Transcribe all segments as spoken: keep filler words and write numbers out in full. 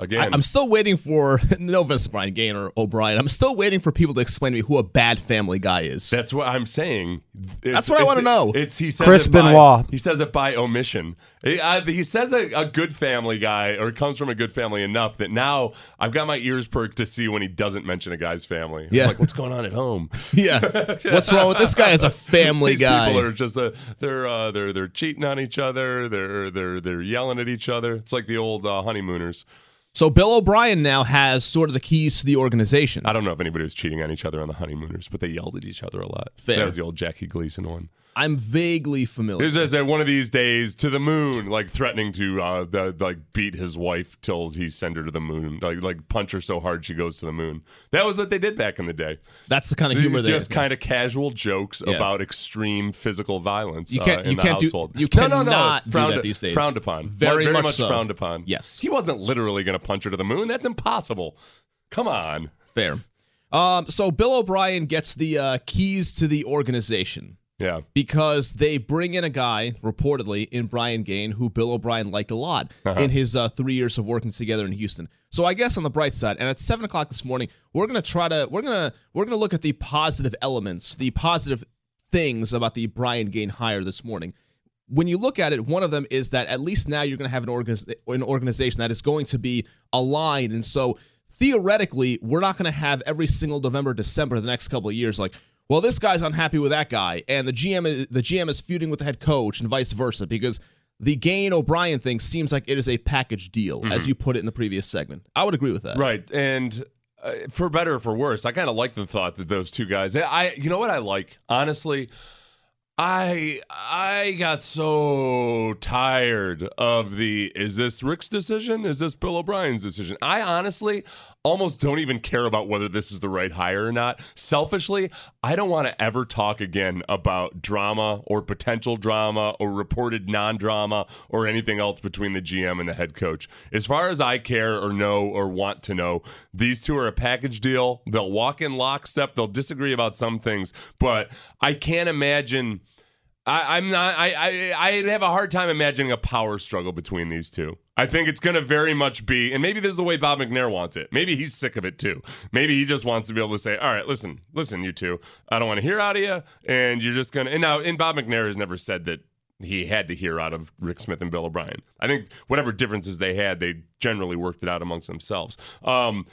again. I, I'm still waiting for, no offense to Brian Gaine or O'Brien, I'm still waiting for people to explain to me who a bad family guy is. That's what I'm saying. It's, That's what I want to know. It's he says Chris it by, Benoit. He says it by omission. He, I, he says a, a good family guy or comes from a good family enough that now I've got my ears perked to see when he doesn't mention a guy's family. Yeah. I'm like, what's going on at home? Yeah. What's wrong with this guy as a family These guy? people are just uh, they're uh, they're they're cheating on each other. They're they're they're yelling at each other. It's like the old uh, honeymooners. So Bill O'Brien now has sort of the keys to the organization. I don't know if anybody was cheating on each other on the honeymooners, but they yelled at each other a lot. Fair. That was the old Jackie Gleason one. I'm vaguely familiar. It was just uh, one of these days to the moon, like threatening to uh, the, like beat his wife till he send her to the moon, like like punch her so hard she goes to the moon. That was what they did back in the day. That's the kind of humor they just kind of casual jokes Yeah. about extreme physical violence You can't- uh, in you the can't do- household. you no, no, no, cannot it's do frowned, that these days. Frowned upon, Very very much much so. frowned upon. Yes. He wasn't literally going to punch her to the moon. That's impossible. Come on. Fair. Um, so Bill O'Brien gets the uh, keys to the organization. Yeah. Because they bring in a guy, reportedly, in Brian Gaine, who Bill O'Brien liked a lot Uh-huh. in his uh, three years of working together in Houston. So I guess on the bright side, and at seven o'clock this morning, we're gonna try to we're gonna we're gonna look at the positive elements, the positive things about the Brian Gaine hire this morning. When you look at it, one of them is that at least now you're going to have an, organiz- an organization that is going to be aligned, and so theoretically, we're not going to have every single November, December, the next couple of years, like, well, this guy's unhappy with that guy, and the G M is, the G M is feuding with the head coach, and vice versa, because the Gaine O'Brien thing seems like it is a package deal, mm-hmm. as you put it in the previous segment. I would agree with that. Right, and uh, for better or for worse, I kind of like the thought that those two guys. I, you know what I like, honestly. I I got so tired of the, is this Rick's decision? Is this Bill O'Brien's decision? I honestly almost don't even care about whether this is the right hire or not. Selfishly, I don't want to ever talk again about drama or potential drama or reported non-drama or anything else between the G M and the head coach. As far as I care or know or want to know, these two are a package deal. They'll walk in lockstep. They'll disagree about some things, but I can't imagine... I, I'm not. I, I. I have a hard time imagining a power struggle between these two. I think it's going to very much be, and maybe this is the way Bob McNair wants it. Maybe he's sick of it too. Maybe he just wants to be able to say, "All right, listen, listen, you two. I don't want to hear out of you, and you're just going to." And now, and Bob McNair has never said that he had to hear out of Rick Smith and Bill O'Brien. I think whatever differences they had, they generally worked it out amongst themselves. Um,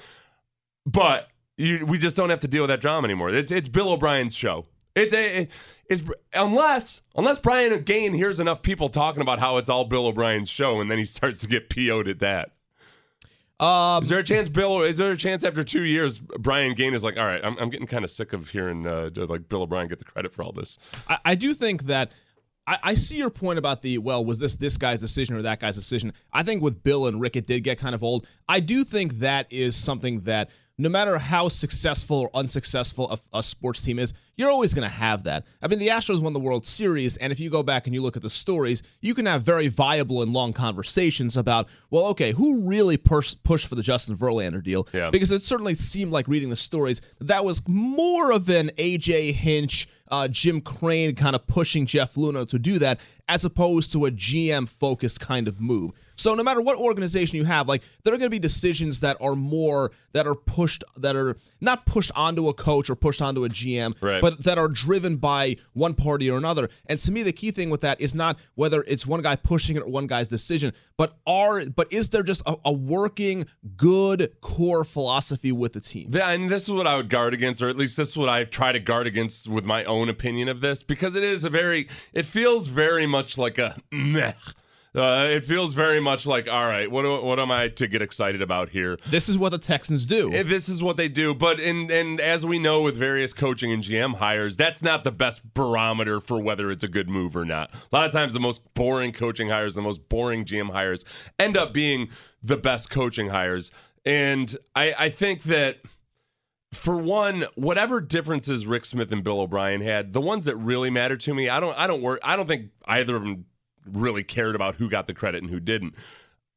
but you, we just don't have to deal with that drama anymore. It's it's Bill O'Brien's show. It's a, it's unless unless Brian Gaine hears enough people talking about how it's all Bill O'Brien's show, and then he starts to get P O'd at that. Um, is there a chance Bill? Is there a chance after two years Brian Gaine is like, all right, I'm I'm getting kind of sick of hearing uh, like Bill O'Brien get the credit for all this? I, I do think that. I, I see your point about the, well, was this this guy's decision or that guy's decision? I think with Bill and Rick, it did get kind of old. I do think that is something that no matter how successful or unsuccessful a, a sports team is, you're always going to have that. I mean, the Astros won the World Series, and if you go back and you look at the stories, you can have very viable and long conversations about, well, okay, who really pers- pushed for the Justin Verlander deal? Yeah. Because it certainly seemed like reading the stories that that was more of an A J Hinch, uh, Jim Crane kind of pushing Jeff Luhnow to do that, as opposed to a G M-focused kind of move. So no matter what organization you have, like, there are going to be decisions that are more, that are pushed, that are not pushed onto a coach or pushed onto a G M, right. but that are driven by one party or another. And to me, the key thing with that is not whether it's one guy pushing it or one guy's decision, but are, but is there just a, a working, good core philosophy with the team? Yeah, and this is what I would guard against, or at least this is what I try to guard against with my own opinion of this, because it is a very, it feels very much like a meh. Uh, it feels very much like, all right, what do, what am I to get excited about here? This is what the Texans do. If this is what they do, but in and as we know with various coaching and G M hires, that's not the best barometer for whether it's a good move or not. A lot of times the most boring coaching hires, the most boring G M hires end up being the best coaching hires. And I, I think that, for one, whatever differences Rick Smith and Bill O'Brien had, the ones that really matter to me, I don't I don't work I don't think either of them really cared about who got the credit and who didn't.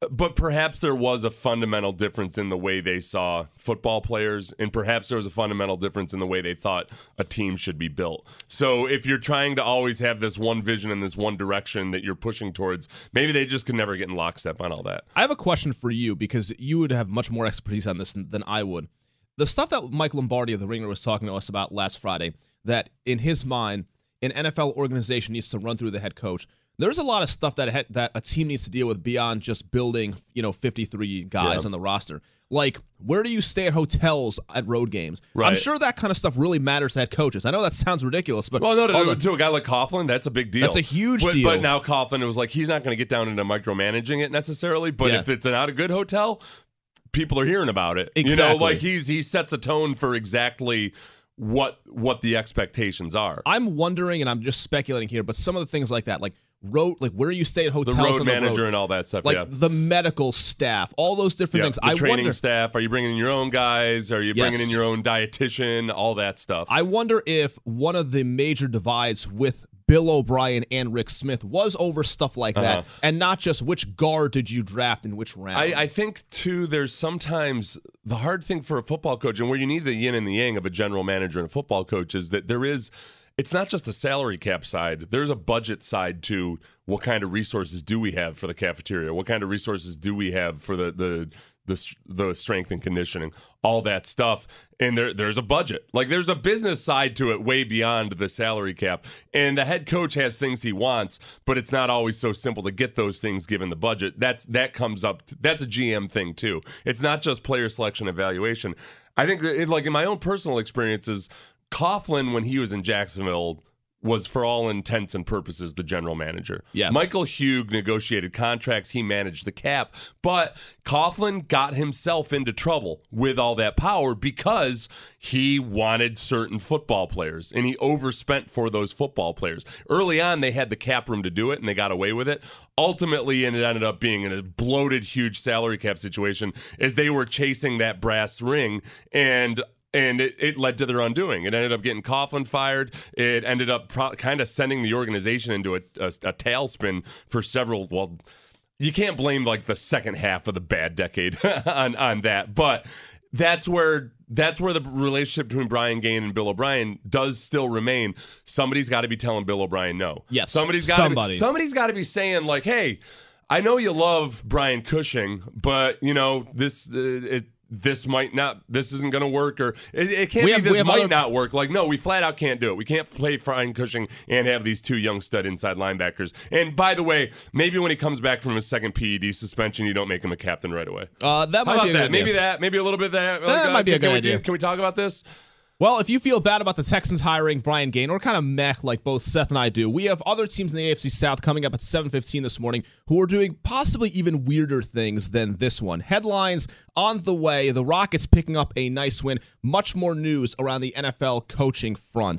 But perhaps there was a fundamental difference in the way they saw football players, and perhaps there was a fundamental difference in the way they thought a team should be built. So if you're trying to always have this one vision and this one direction that you're pushing towards, maybe they just could never get in lockstep on all that. I have a question for you, because you would have much more expertise on this than, than I would. The stuff that Mike Lombardi of The Ringer was talking to us about last Friday, that in his mind, an N F L organization needs to run through the head coach. There's a lot of stuff that a, that a team needs to deal with beyond just building, you know, fifty-three guys yeah. on the roster. Like, where do you stay at hotels at road games? Right. I'm sure that kind of stuff really matters to head coaches. I know that sounds ridiculous, but well, no, to, the, to a guy like Coughlin, that's a big deal. That's a huge but, deal. But now Coughlin, it was like he's not going to get down into micromanaging it necessarily. But Yeah. if it's not a good hotel, people are hearing about it. Exactly. You know, like he's he sets a tone for exactly what what the expectations are. I'm wondering, and I'm just speculating here, but some of the things like that, like road, like where you stay at The hotels, road on the manager road, and all that stuff. like yeah. the medical staff, all those different Yeah, things. the I training wonder, staff. Are you bringing in your own guys? Are you bringing Yes. in your own dietitian? All that stuff. I wonder if one of the major divides with Bill O'Brien and Rick Smith was over stuff like that, Uh-huh. and not just which guard did you draft in which round. I, I think, too, there's sometimes the hard thing for a football coach, and where you need the yin and the yang of a general manager and a football coach, is that there is, it's not just a salary cap side. There's a budget side to what kind of resources do we have for the cafeteria? What kind of resources do we have for the the the, the strength and conditioning? All that stuff. And there there's a budget. Like there's a business side to it way beyond the salary cap. And the head coach has things he wants, but it's not always so simple to get those things given the budget. That's that comes up. To, that's a G M thing too. It's not just player selection evaluation. I think it, like in my own personal experiences, Coughlin, when he was in Jacksonville, was for all intents and purposes the general manager. Yeah. Michael Hugh negotiated contracts. He managed the cap. But Coughlin got himself into trouble with all that power because he wanted certain football players, and he overspent for those football players. Early on, they had the cap room to do it, and they got away with it. Ultimately, it ended up being in a bloated, huge salary cap situation as they were chasing that brass ring, and And it, it led to their undoing. It ended up getting Coughlin fired. It ended up pro- kind of sending the organization into a, a, a tailspin for several. Well, you can't blame like the second half of the bad decade on on that, but that's where that's where the relationship between Brian Gaine and Bill O'Brien does still remain. Somebody's got to be telling Bill O'Brien no. Yes, somebody's got somebody. Be, somebody's got to be saying like, hey, I know you love Brian Cushing, but you know this uh, it. This might not, this isn't going to work, or it, it can't We be have- this we have might other- not work. Like, no, we flat out can't do it. We can't play Brian Cushing and have these two young stud inside linebackers. And by the way, maybe when he comes back from his second P E D suspension, you don't make him a captain right away. Uh, that How might about be a good that? idea. Maybe that. Maybe a little bit of that. Like, That uh, might be a can, good can we idea. Do, can we talk about this? Well, if you feel bad about the Texans hiring Brian Gaine, or kind of meh like both Seth and I do, we have other teams in the A F C South coming up at seven fifteen this morning who are doing possibly even weirder things than this one. Headlines on the way, the Rockets picking up a nice win, much more news around the N F L coaching front.